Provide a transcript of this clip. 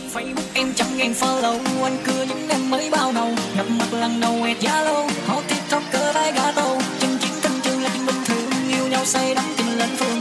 Facebook em 100.000 follow, anh cưa những em mới bao đầu, gặp mặt lần đầu ẹt giá lâu, hot tiktoker gái gà tô, chân chiến thanh trường là chuyện bình thường, yêu nhau say đắm tình lên phương.